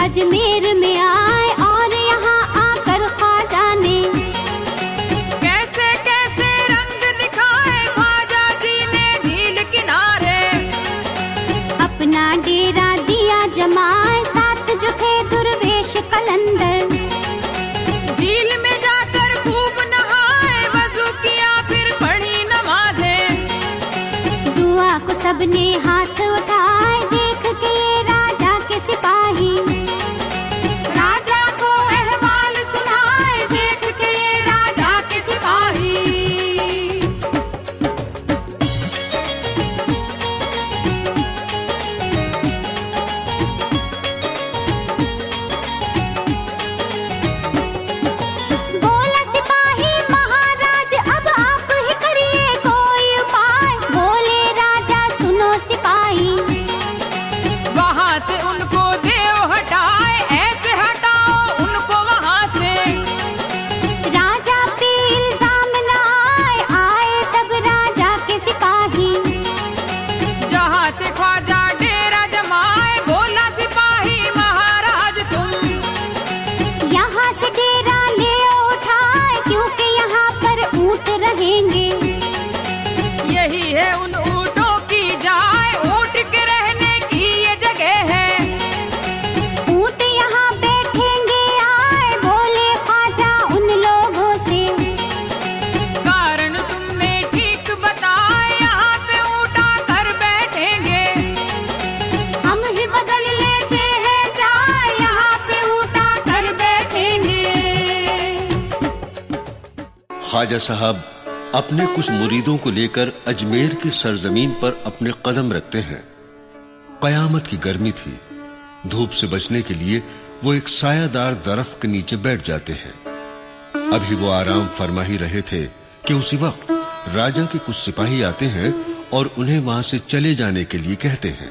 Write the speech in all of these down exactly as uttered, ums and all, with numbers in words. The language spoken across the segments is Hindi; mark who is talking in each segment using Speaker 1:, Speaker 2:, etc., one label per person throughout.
Speaker 1: अजमेर में आए और यहाँ आकर ख्वाजा ने
Speaker 2: कैसे कैसे रंग दिखाए ख्वाजा जी ने झील किनारे।
Speaker 1: अपना डेरा दिया जमाए, साथ जो थे दुर्वेश कलंदर।
Speaker 2: झील में जाकर खूब नहाए, वजू किया फिर पढ़ी नमाजें।
Speaker 1: दुआ को सबने हाथ उठाए, देख के ये राजा के सिपाही।
Speaker 2: राजा को अहवाल सुनाए, देख के ये राजा के सिपाही।
Speaker 1: बोला सिपाही महाराज अब आप ही करिए कोई उपाय। बोले राजा सुनो सिपाही,
Speaker 2: वहाँ से उनको देव हटाए, ऐसे हटाओ उनको वहाँ से।
Speaker 1: राजा पे इल्जाम न आए, आए तब राजा के सिपाही।
Speaker 2: जहाँ से ख्वाजा डेरा जमाए, बोला सिपाही महाराज तुम
Speaker 1: यहाँ से डेरा ले उठाए, क्योंकि यहाँ पर ऊँट रहेंगे।
Speaker 2: यही है उन ऊँटों की जाए, ऊँट के रहने की ये जगह है।
Speaker 1: ऊँट यहाँ बैठेंगे आए, बोले ख्वाजा उन लोगों से।
Speaker 2: कारण तुमने ठीक बताया, यहाँ पे ऊँट आकर बैठेंगे।
Speaker 1: हम ही बदल लेते हैं जाए, यहाँ पे ऊँट आकर बैठेंगे।
Speaker 3: ख्वाजा साहब अपने कुछ मुरीदों को लेकर अजमेर की सरजमीन पर अपने कदम रखते हैं। कयामत की गर्मी थी, धूप से बचने के लिए वो एक सायादार दरख्त के नीचे बैठ जाते हैं। अभी वो आराम फरमा ही रहे थे कि उसी वक्त राजा के कुछ सिपाही आते हैं और उन्हें वहां से चले जाने के लिए कहते हैं।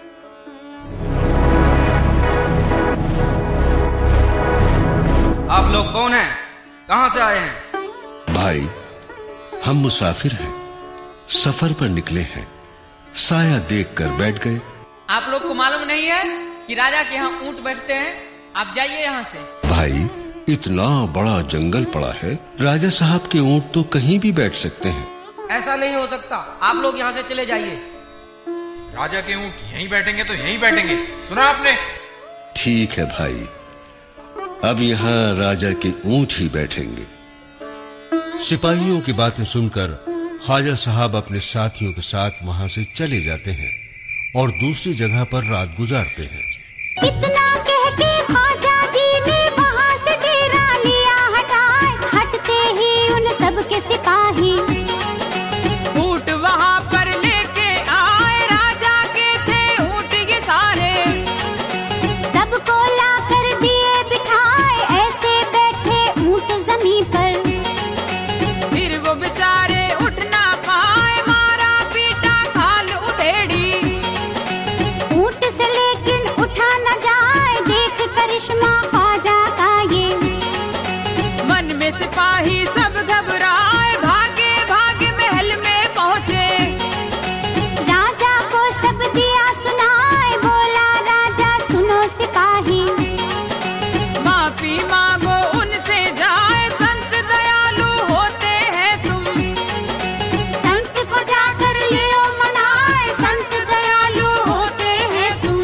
Speaker 4: आप लोग कौन हैं? कहाँ से आए हैं?
Speaker 3: भाई हम मुसाफिर हैं, सफर पर निकले हैं, साया देखकर बैठ गए।
Speaker 2: आप लोग को मालूम नहीं है कि राजा के यहाँ ऊँट बैठते हैं? आप जाइए यहाँ से।
Speaker 3: भाई इतना बड़ा जंगल पड़ा है, राजा साहब के ऊँट तो कहीं भी बैठ सकते हैं।
Speaker 2: ऐसा नहीं हो सकता, आप लोग यहाँ से चले जाइए।
Speaker 4: राजा के ऊँट यहीं बैठेंगे तो यहीं बैठेंगे, सुना आपने?
Speaker 3: ठीक है भाई, अब यहाँ राजा के ऊँट ही बैठेंगे। सिपाहियों की बातें सुनकर ख्वाजा साहब अपने साथियों के साथ वहां से चले जाते हैं और दूसरी जगह पर रात गुजारते हैं।
Speaker 1: इतना कह के ख्वाजा जी ने वहाँ से डेरा लिया हटाए, हटते ही उन सब के सिपाही।
Speaker 2: ऊँट वहाँ पर लेके आए, राजा के थे ऊँट ये सारे।
Speaker 1: सबको ला कर दिए बिठाए, ऐसे बैठे ऊँट जमीन पर।
Speaker 2: फिर वो बेचारे उठ ना पाए, मारा पीटा खाल उधेड़ी।
Speaker 1: ऊँट से लेकिन उठा न जाए, देख करिश्मा ख्वाजा का ये।
Speaker 2: मन में सिपाही सब घबराए, भागे भागे महल में पहुँचे।
Speaker 1: राजा को सब दिया सुनाए, बोला राजा सुनो सिपाही।
Speaker 2: माफी मांगो उनसे जाए, संत दयालु होते हैं तुम।
Speaker 1: संत को जाकर लियो मनाए, संत दयालु होते हैं तुम।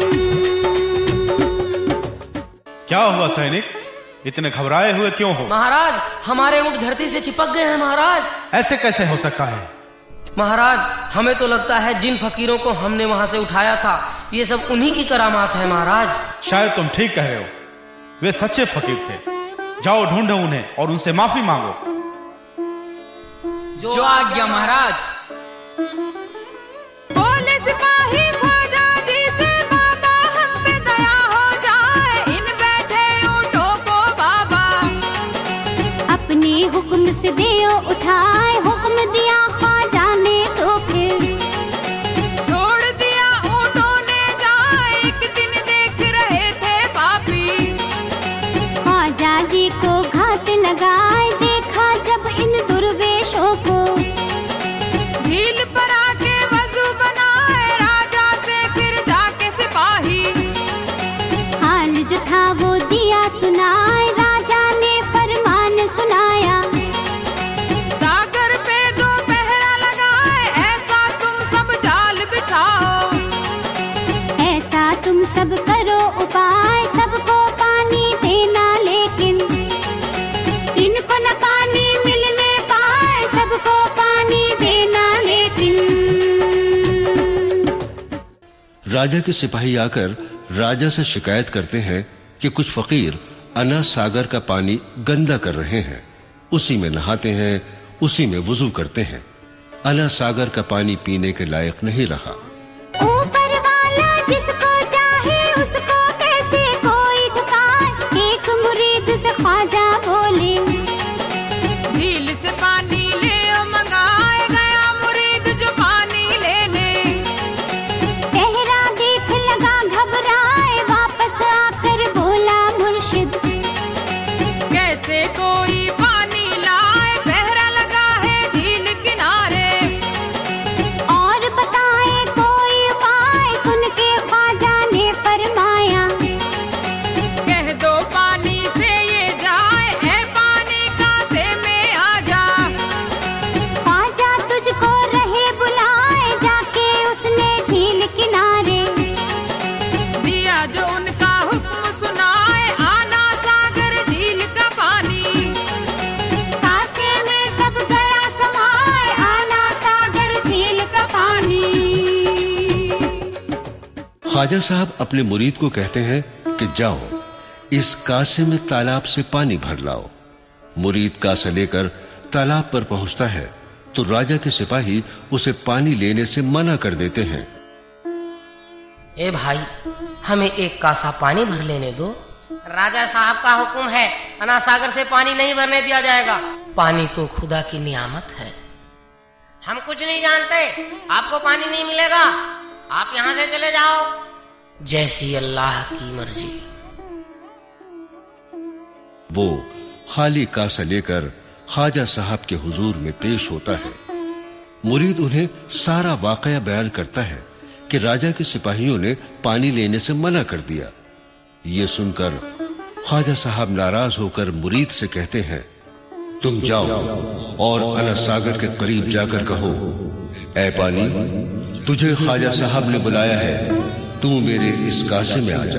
Speaker 5: क्या हुआ सैनिक, इतने घबराए हुए क्यों हो?
Speaker 6: महाराज हमारे ऊँट धरती से चिपक गए हैं महाराज।
Speaker 5: ऐसे कैसे हो सकता है?
Speaker 6: महाराज हमें तो लगता है जिन फकीरों को हमने वहाँ से उठाया था, ये सब उन्हीं की करामात है महाराज।
Speaker 5: शायद तुम ठीक कह रहे हो, वे सच्चे फकीर थे। जाओ ढूंढो उन्हें और उनसे माफी मांगो।
Speaker 6: जो आज्ञा महाराज।
Speaker 2: बोले सिपाही ख्वाजा जी से, बाबा हम पे दया हो जाए, इन बैठे ऊँटों को बाबा।
Speaker 1: अपने हुक्म से दियो उठाए, हुक्म दिया ख्वाजा ने तो फिर।
Speaker 2: छोड़ दिया ऊँटों ने जाए, एक दिन देख रहे थे पापी।
Speaker 1: ख्वाजा जी को घात लगाए, देखा जब इन दुर्वेशों को।
Speaker 3: राजा के सिपाही आकर राजा से शिकायत करते हैं कि कुछ फकीर अना सागर का पानी गंदा कर रहे हैं, उसी में नहाते हैं, उसी में वुजू करते हैं। अना सागर का पानी पीने के लायक नहीं रहा।
Speaker 1: ऊपर वाला जिसको चाहे उसको कैसे कोई झुकाए, एक मुरीद से ख्वाजा बोले,
Speaker 2: झील से पानी ले मंगाए गया मुरीद जो पानी लेने।
Speaker 1: पहरा देख लगा घबराए, वापस आकर बोला मुर्शिद,
Speaker 2: कैसे कोई पानी लाए, पहरा लगा है झील किनारे।
Speaker 1: और बताए कोई उपाय, सुन के ख्वाजा ने फरमाया,
Speaker 2: कह दो पानी से ये जाए, है पानी कांसे में आ जा।
Speaker 1: ख्वाजा तुझको रहे बुलाए, जाके उसने झील किनारे
Speaker 2: दिया जो उनका हुक्म सुनाए, आना सागर झील का पानी।
Speaker 1: कासे में सब गया समाए, आना सागर झील का पानी।
Speaker 3: ख्वाजा साहब अपने मुरीद को कहते हैं कि जाओ इस कासे में तालाब से पानी भर लाओ। मुरीद कासा लेकर तालाब पर पहुंचता है तो राजा के सिपाही उसे पानी लेने से मना कर देते हैं।
Speaker 6: ए भाई, हमें एक कासा पानी भर लेने दो। राजा साहब का हुक्म है, अना सागर से पानी नहीं भरने दिया जाएगा। पानी तो खुदा की नियामत है। हम कुछ नहीं जानते, आपको पानी नहीं मिलेगा, आप यहाँ से चले जाओ, जैसी अल्लाह की मर्जी।
Speaker 3: वो खाली कासा लेकर ख्वाजा साहब के हुजूर में पेश होता है। मुरीद उन्हें सारा वाकया बयान करता है कि राजा के सिपाहियों ने पानी लेने से मना कर दिया। ये सुनकर ख्वाजा साहब नाराज होकर मुरीद से कहते हैं, तुम जाओ और अना सागर के करीब जाकर कहो, ऐ पानी, तुझे ख्वाजा साहब ने बुलाया है, तू मेरे इस कासे में आ जा।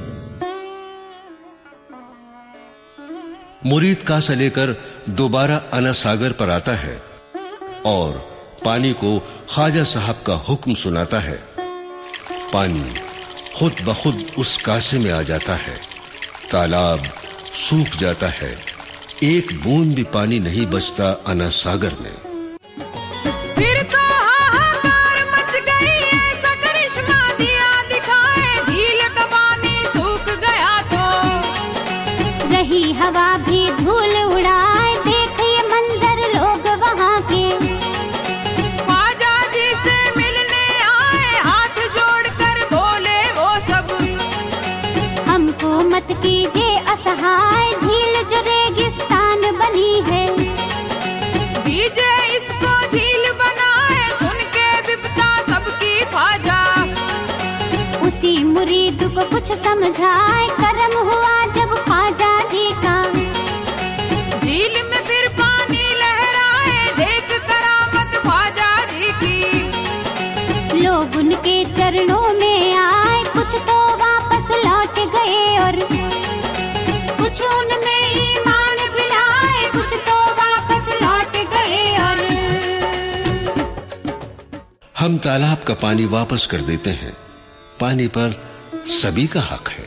Speaker 3: मुरीद कासा लेकर दोबारा अना सागर पर आता है और पानी को ख्वाजा साहब का हुक्म सुनाता है। पानी खुद ब खुद उस कासे में आ जाता है। तालाब सूख जाता है, एक बूंद भी पानी नहीं बचता अना सागर में।
Speaker 2: फिर तो हाहाकार मच गई, ऐसा करिश्मा दिया दिखाए, झील का पानी सूख गया तो।
Speaker 1: रही हवा भी धूल उड़ाए, देखिए मंजर लोग वहाँ के।
Speaker 2: ख्वाजा जी से मिलने आए, हाथ जोड़कर बोले वो सब,
Speaker 1: हमको मत कीजिए असहाय, झील जो रेगिस्तान बनी है।
Speaker 2: दीजिए इसको झील बनाए, सुन के विपता सबकी ख्वाजा।
Speaker 1: उसी मुरीद को कुछ समझाए, करम हुआ जब ख्वाजा जी का।
Speaker 2: झील में फिर पानी लहराए, देख करामत ख्वाजा जी की।
Speaker 1: लोग उनके चरणों में आए, कुछ तो वापस लौट गए और कुछ उनमें ईमान मिलाए, कुछ तो वापस लौट गए और।
Speaker 3: हम तालाब का पानी वापस कर देते हैं। पानी पर सभी का हक है।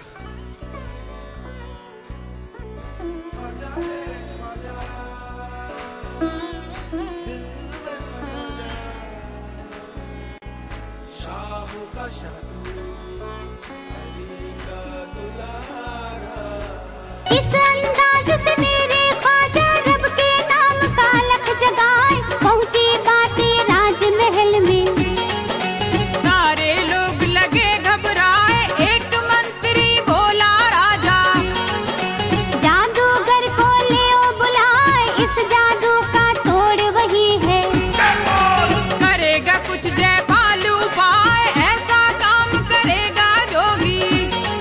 Speaker 1: इस अंदाज से मेरे ख्वाजा रब के नाम का लख जगाए, पहुंची बातें राजमहल में।
Speaker 2: सारे लोग लगे घबराए, एक मंत्री बोला राजा,
Speaker 1: जादूगर को ले ओ बुलाए, इस जादू का तोड़ वही है।
Speaker 2: करेगा कुछ जयपाल उपाय, ऐसा काम करेगा जोगी।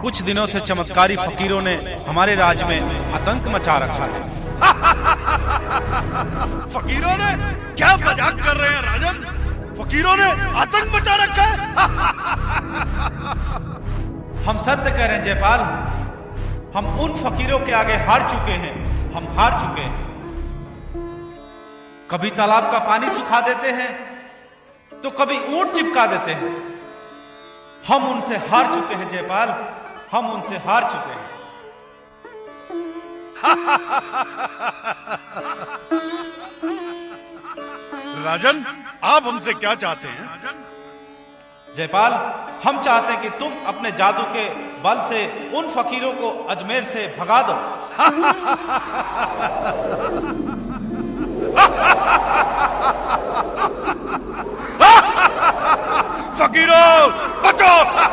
Speaker 5: कुछ दिनों से चमत्कारी फकीरों ने हमारे राज्य में आतंक मचा रखा है।
Speaker 7: फकीरों ने? क्या मजाक कर रहे हैं राजन? फकीरों ने आतंक मचा रखा है?
Speaker 5: हम सत्य कह रहे हैं जयपाल, हम उन फकीरों के आगे हार चुके हैं, हम हार चुके हैं। कभी तालाब का पानी सुखा देते हैं तो कभी ऊंट चिपका देते हैं। हम उनसे हार चुके हैं जयपाल, हम उनसे हार चुके हैं।
Speaker 7: राजन, आप हमसे क्या चाहते हैं?
Speaker 5: जयपाल, हम चाहते हैं कि तुम अपने जादू के बल से उन फकीरों को अजमेर से भगा दो।
Speaker 7: फकीरों बचो!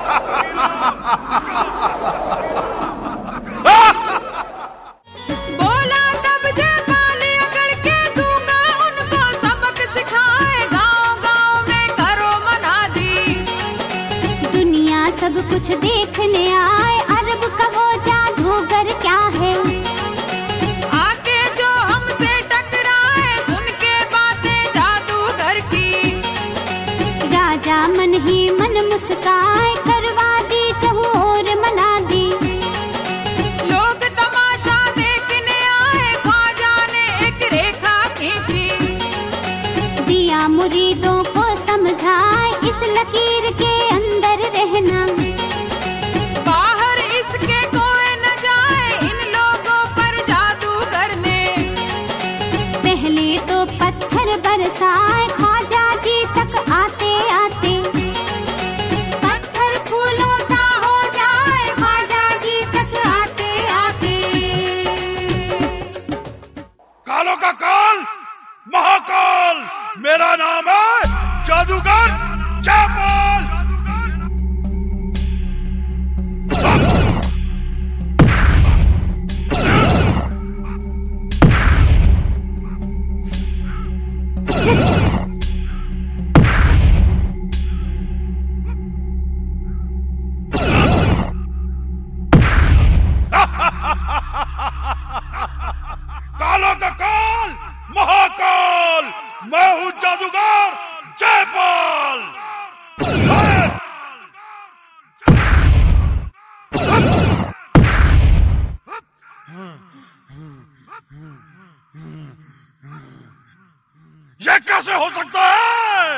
Speaker 2: बोला तब जयपाल अकड़ के दूंगा उनको सबक सिखाए, गांव गांव में करो मना दी।
Speaker 1: दुनिया सब कुछ देखने आए, अरब का वो जादूगर क्या है?
Speaker 2: आके जो हमसे टकराए, सुन के बातें जादूगर की।
Speaker 1: राजा मन ही मन मुस्काए, करवा दी चहु और मना दी।
Speaker 2: लोग तमाशा देखने आए, ख्वाजा ने एक रेखा खींची।
Speaker 1: दिया मुरीदों को समझाए, इस लकीर के अंदर रहना।
Speaker 2: बाहर इसके कोई न जाए, इन लोगों पर जादूगर ने।
Speaker 1: पहले तो पत्थर बरसाए, ख्वाजा जी तक आते आते। पत्थर फूलों सा हो जाए, ख्वाजा जी तक आते आते।
Speaker 7: कालों का काल, महाकाल मेरा नाम है, जादूगर जयपाल। कालों का काल, महाकाल मैं हूं, जादूगर जयपाल। ये कैसे हो सकता है?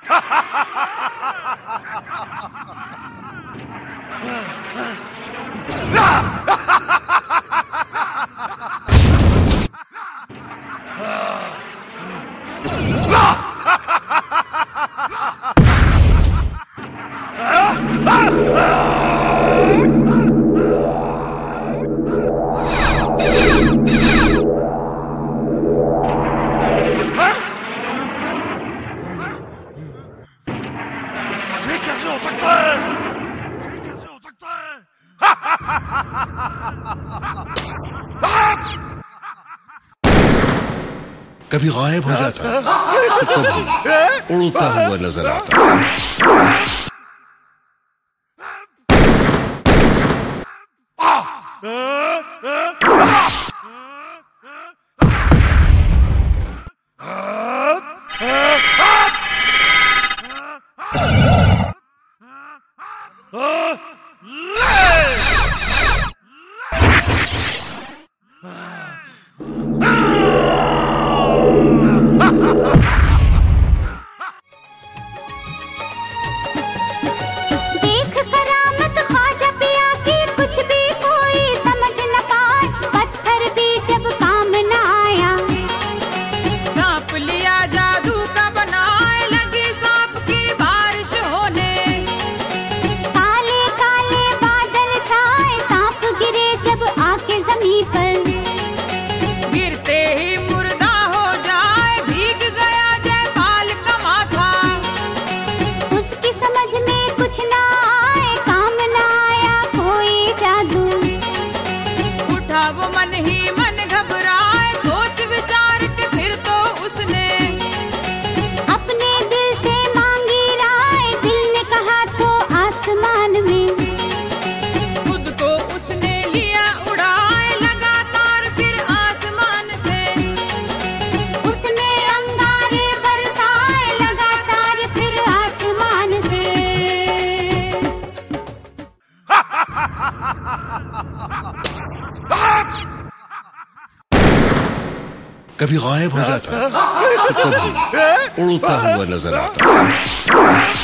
Speaker 3: कभी गायब हो जाता तो कभी उड़ता हुआ नजर आता। कभी गायब हो जाता तो कभी उड़ता हुआ नजर आता।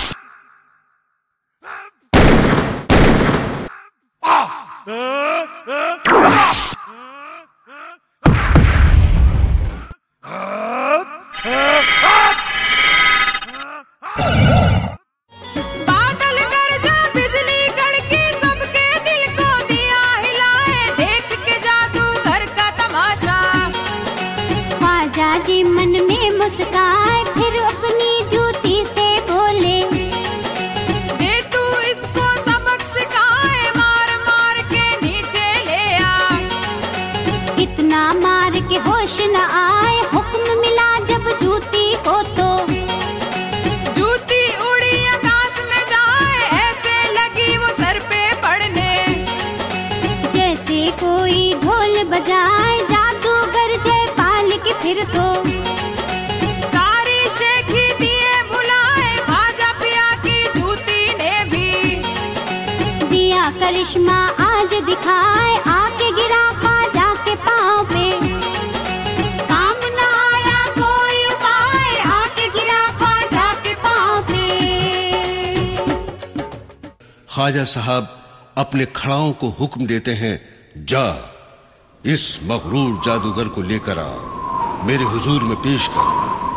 Speaker 2: बादल गरजा बिजली कड़की सबके दिल को दिया हिलाए, देख के जादूगर का तमाशा।
Speaker 1: ख्वाजा जी मन में मुस्काए, फिर अपनी जूती से बोले,
Speaker 2: दे तू इसको सबक सिखाए, मार मार के नीचे ले आ।
Speaker 1: इतना मार के होश न आए, हुक्म मिला जब जूती को तो
Speaker 2: जूती उड़ी आकाश में जाए, ऐसे लगी वो सर पे पड़ने।
Speaker 1: जैसे कोई ढोल बजाए, जादूगर जयपाल के फिर तो
Speaker 2: सारी शेखी दिए भुलाए, ख्वाजा पिया की जूती ने भी
Speaker 1: दिया करिश्मा आज दिखाए, आके गिरा ख्वाजा के पाँव पे। काम न आया कोई उपाय, आके गिरा ख्वाजा के पाँव पे।
Speaker 3: ख्वाजा साहब अपने खड़ाओं को हुक्म देते हैं, जा इस मगरूर जादूगर को लेकर आ, मेरे हुजूर में पेश कर।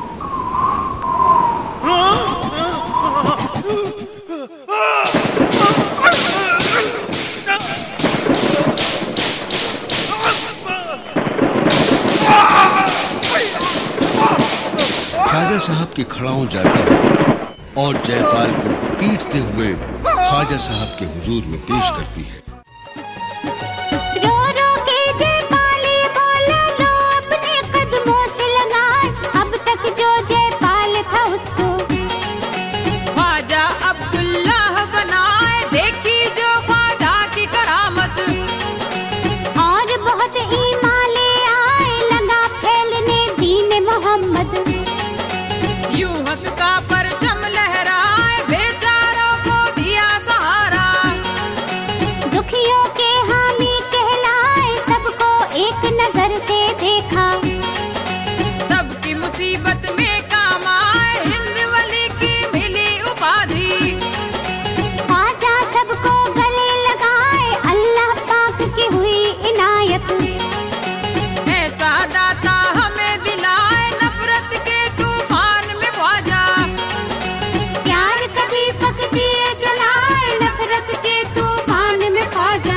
Speaker 3: ख्वाजा साहब के खड़ाओं जाते हैं और जयपाल को पीटते हुए ख्वाजा साहब के हुजूर में पेश करती है।
Speaker 1: रो रो के जयपाल बोला, लो अपने कदमों से लगाए, अब तक जो जयपाल था उसको
Speaker 2: ख्वाजा अब्दुल्लाह बनाए, देखी जो ख्वाजा की करामत।
Speaker 1: और बहुत ईमान ले आए, लगा फैलने दीन मोहम्मद।
Speaker 2: यूं हक का परचम लहराए, बेचारों को दिया सहारा।
Speaker 1: दुखियों के हामी कहलाए, सबको एक नजर से देखा।
Speaker 2: सबकी मुसीबत में काम आए, हिंद वली की मिली उपाधि।
Speaker 1: ख्वाजा सबको गले लगाए, अल्लाह पाक की हुई इनायत।
Speaker 2: ऐसा दाता हमें दिलाए, नफरत के तूफान में ख्वाजा।
Speaker 1: प्यार कभी पक दिए जलाए, नफरत के तूफान में ख्वाजा।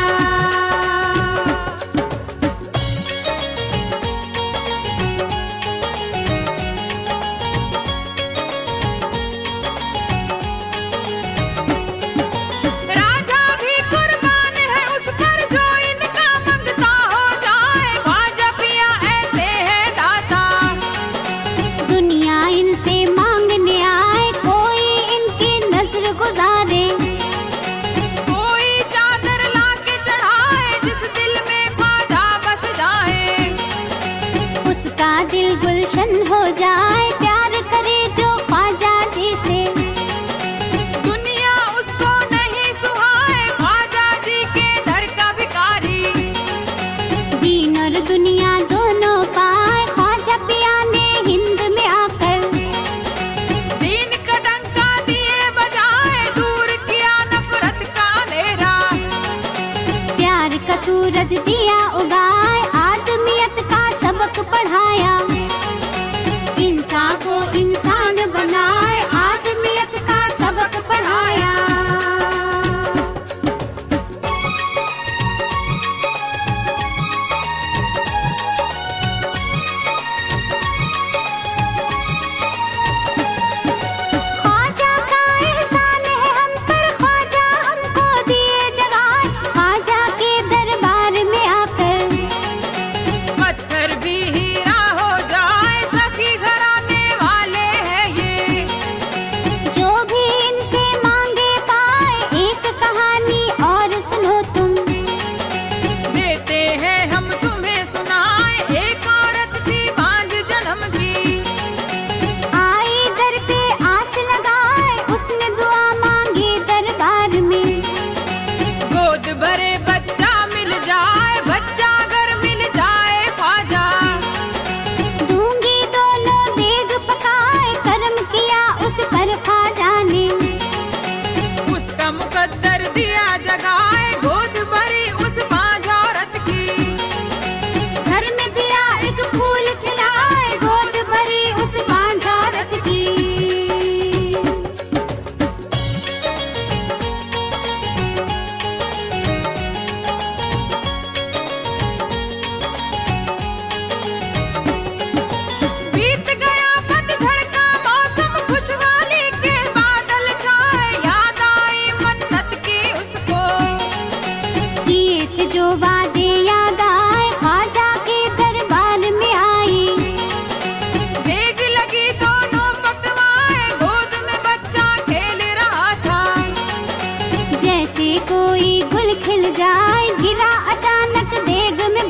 Speaker 2: राजा भी कुर्बान है उस पर जो इनका मंगता हो जाए, ख्वाजा पिया ऐसे है दाता।
Speaker 1: दुनिया इनसे मांगने आए, कोई इनकी नजर गुजारे।
Speaker 2: कोई चादर लाके चढ़ाए, जिस दिल में ख्वाजा बस जाए।
Speaker 1: उसका दिल गुलशन हो जाए, प्यार करे जो ख्वाजा जी से।
Speaker 2: दुनिया उसको नहीं सुहाए, ख्वाजा जी के दर का भिखारी।
Speaker 1: दीन और दुनिया दोनों पाए, ख्वाजा पिया ने हिंद में आकर।
Speaker 2: दीन का डंका दिए बजाए, दूर किया नफरत का अंधेरा।
Speaker 1: प्यार का सूरज दिया उगाए, आदमियत का सबक पढ़ाया। इंसान को इंसान बनाए, आदमियत का सबक पढ़ाया। ख्वाजा का एहसान है हम पर, ख्वाजा हमको दिए जगाए। ख्वाजा के दरबार में आकर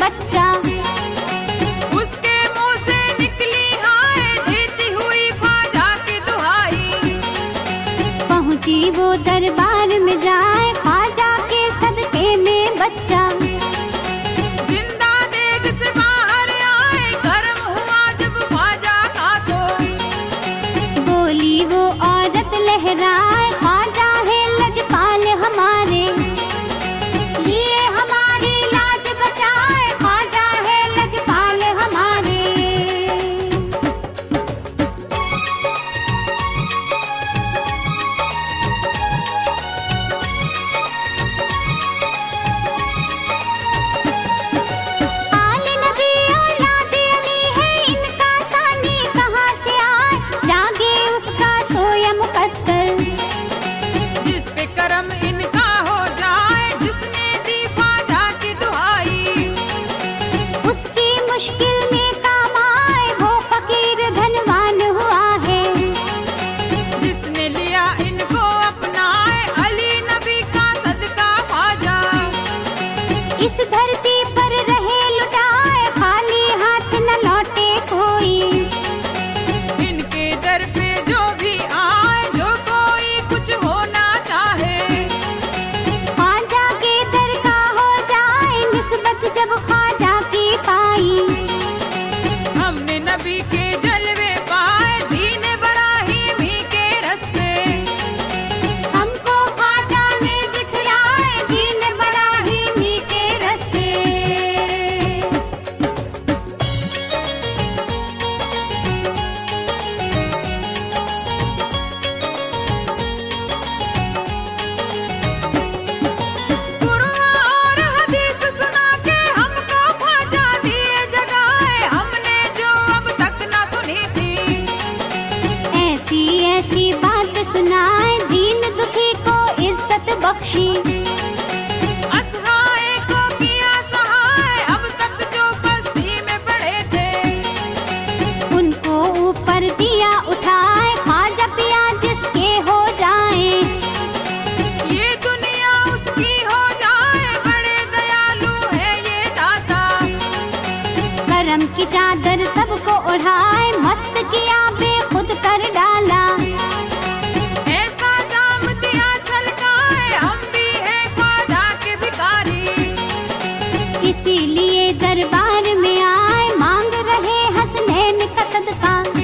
Speaker 1: बच्चा।
Speaker 2: उसके मुंह से निकली आए देती हुई ख्वाजा की दुहाई।
Speaker 1: पहुंची वो दरबार में जाए ख्वाजा के सदके में बच्चा।
Speaker 2: जिंदा देग से बाहर आए गर्म हुआ जब ख्वाजा का तो।
Speaker 1: बोली वो औरत लहराए ख्वाजा है लजपाल हमारे, लिए हमारी लाज बचाए ख्वाजा है लजपाल हमारे। आले नबी औलाद अली है इनका सानी कहाँ से आए, जागे उसका सोया मुकद्दर।
Speaker 2: जिस पे करम इनका हो जाए जिसने दी ख्वाजा की दुहाई।
Speaker 1: उसकी मुश्किल में काम आए वो फकीर धनवान हुआ है।
Speaker 2: जिसने लिया इनको अपनाए अली नबी का सदका ख्वाजा।
Speaker 1: इस धरती पर रहे लुटाए खाली हाथ न लौटे कोई।
Speaker 2: इनके दर पे जो भी आए जो कोई कुछ होना चाहे।
Speaker 1: ख्वाजा के दर का हो जाए निस्बत जब ख्वाजा की पाई।
Speaker 2: हमने नबी के जलवे पाए दीन बराहीमी के रस्ते।
Speaker 1: हमको ख्वाजा ने दिखलाए दीन बराहीमी के रस्ते।
Speaker 2: कुरान और हदीस सुना के हमको ख्वाजा दिए जगाए हमने जो अब तक ना सुनी थी।
Speaker 1: ऐसी ऐसी बात सुनाए दीन दुखी को इज्जत बख्शी।
Speaker 2: असहाय को किया सहाय अब तक जो बस्ती में पड़े थे।
Speaker 1: उनको ऊपर दिया उठाए ख्वाजा पिया जिसके हो जाए।
Speaker 2: ये दुनिया उसकी हो जाए बड़े दयालु है ये दाता।
Speaker 1: करम की चादर सबको ओढ़ाए मस्त किया बेखुद कर डाला।
Speaker 2: ऐसा जाम दिया छलकाए हम भी है ख्वाजा के भिखारी।
Speaker 1: इसीलिए दरबार में आए मांग रहे हसनैन का सदका।